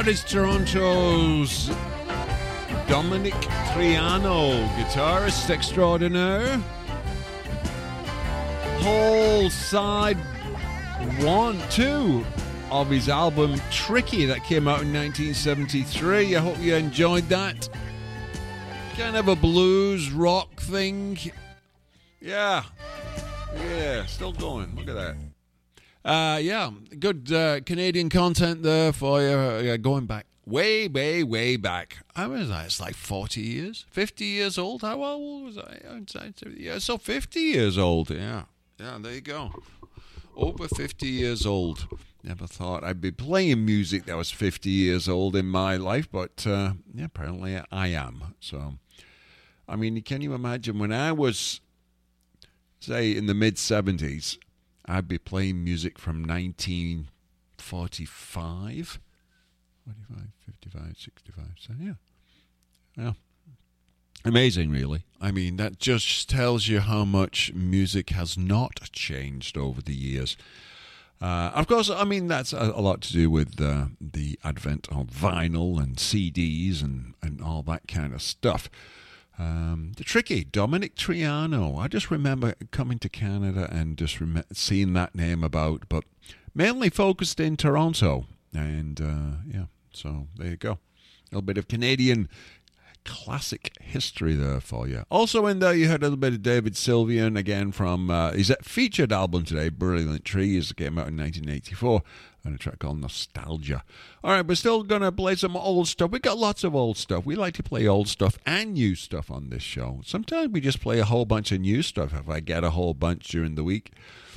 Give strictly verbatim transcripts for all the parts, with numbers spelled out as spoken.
That is Toronto's Dominic Triano, guitarist extraordinaire. Whole side one, two of his album Tricky that came out in nineteen seventy-three. I hope you enjoyed that. Kind of a blues rock thing. Yeah. Yeah, still going. Look at that. Uh, yeah, good uh, Canadian content there for you. Uh, going back way, way, way back. I was like, it's like forty years, fifty years old. How old was I? Yeah, so fifty years old. Yeah, yeah. There you go. Over fifty years old. Never thought I'd be playing music that was fifty years old in my life, but uh, yeah, apparently I am. So, I mean, can you imagine when I was, say, in the mid seventies? I'd be playing music from nineteen forty-five, forty-five, fifty-five, sixty-five. So, yeah. Yeah. Amazing, really. I mean, that just tells you how much music has not changed over the years. Uh, of course, I mean, that's a, a lot to do with uh, the advent of vinyl and C Ds and, and all that kind of stuff. Um, the Tricky, Dominic Triano. I just remember coming to Canada and just rem- seeing that name about, but mainly focused in Toronto. And, uh, yeah, so there you go. A little bit of Canadian classic history there for you. Also in there, you heard a little bit of David Sylvian, again from uh, his featured album today, Brilliant Trees, that came out in nineteen eighty-four, and a track called Nostalgia. All right, we're still going to play some old stuff. We got lots of old stuff. We like to play old stuff and new stuff on this show. Sometimes we just play a whole bunch of new stuff if I get a whole bunch during the week.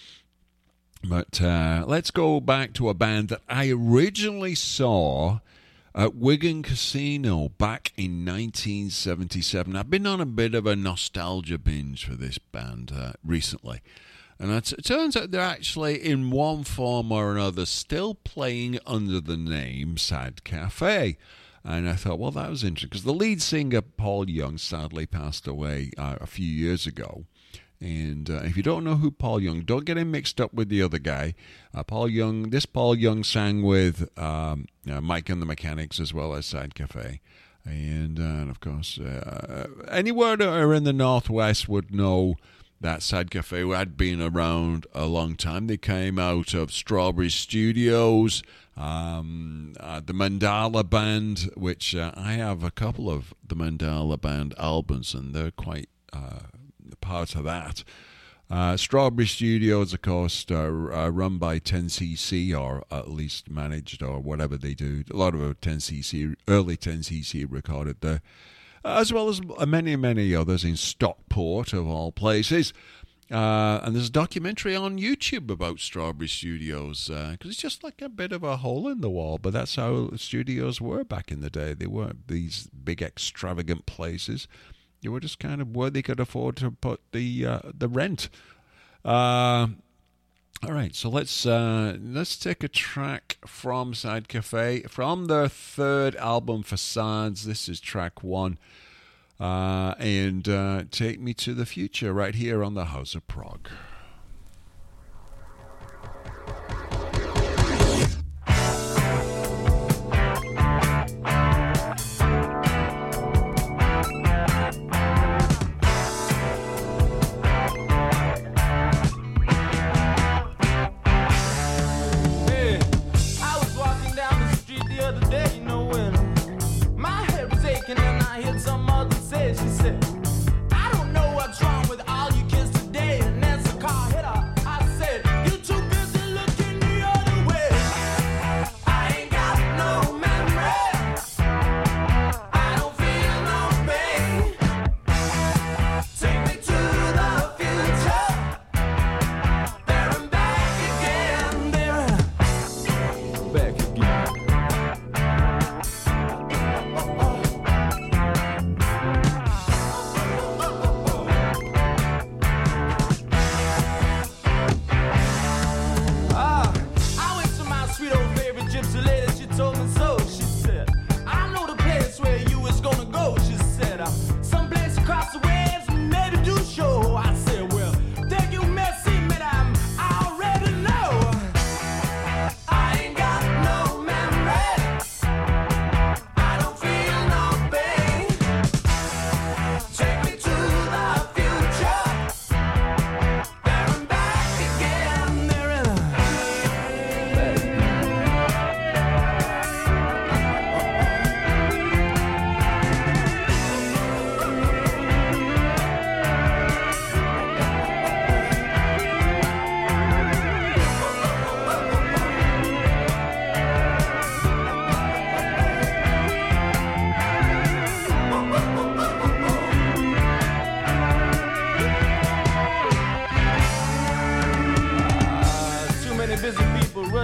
But uh, let's go back to a band that I originally saw at Wigan Casino back in nineteen seventy-seven. I've been on a bit of a nostalgia binge for this band uh, recently. And it turns out they're actually, in one form or another, still playing under the name Sad Cafe. And I thought, well, that was interesting, because the lead singer, Paul Young, sadly passed away uh, a few years ago. And uh, if you don't know who Paul Young, don't get him mixed up with the other guy. Uh, Paul Young, this Paul Young sang with um, uh, Mike and the Mechanics as well as Sad Cafe. And, uh, and of course, uh, anywhere that are in the Northwest would know that Sad Cafe had been around a long time. They came out of Strawberry Studios, um, uh, the Mandala Band, which uh, I have a couple of the Mandala Band albums, and they're quite uh, part of that. Uh, Strawberry Studios, of course, are uh, run by ten C C, or at least managed, or whatever they do. A lot of ten C C, early ten C C recorded there, as well as many, many others in Stockport, of all places. Uh, and there's a documentary on YouTube about Strawberry Studios, because uh, it's just like a bit of a hole in the wall, but that's how studios were back in the day. They weren't these big, extravagant places. They were just kind of where they could afford to put the uh, the rent. Uh, all right, so let's uh, let's take a track from Sad Cafe, from their third album, Facades. This is track one, uh, and uh, Take Me to the Future, right here on the House of Prog. She said, I don't know what's wrong with all you kids today, and that's a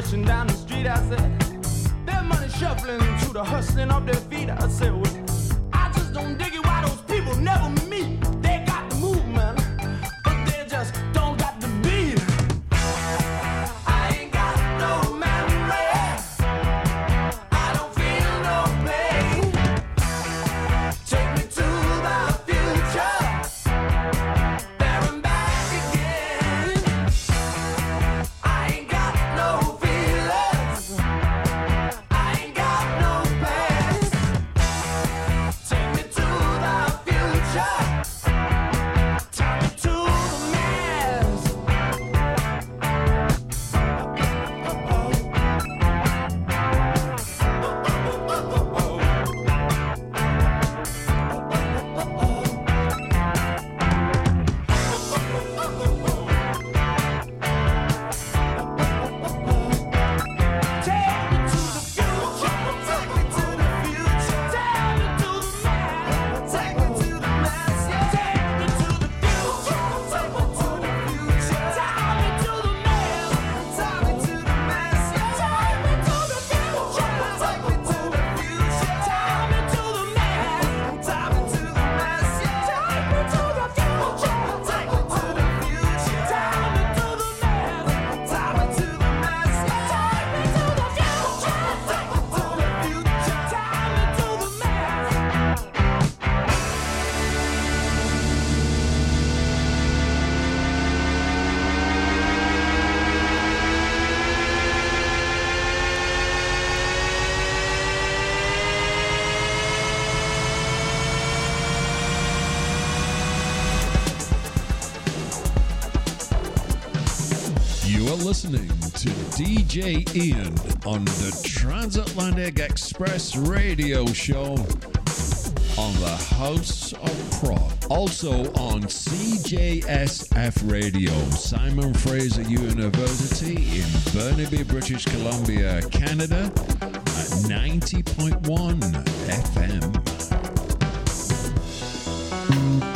rushing down the street. I said, their money shuffling to the hustling of their feet. I said, well, I just don't dig it why those people never meet. They got the movement, but they just don't got the beat. I ain't got no memory. I don't feel no pain. Take me to the future, there and back again. I ain't got no feelings. I ain't got no past. Take me to the future. Take me to the mass. Take me to the future. Take me to the future. Take me to the mass. Take me to the mass. Take me to the future. Take me to the future. Take me to the mass. Take me to the mass. Take me to the future. Take me to the future. Take me to the mass. Take me to the mass. Take me to the future. Take me to the future. Take me to the mass. Take me to the mass. Take me to the future. Take me to the future. Take me to the mass. You are listening to D J Ian on the Transatlantic Express radio show on the House of Prog. Also on C J S F Radio, Simon Fraser University in Burnaby, British Columbia, Canada at ninety point one F M.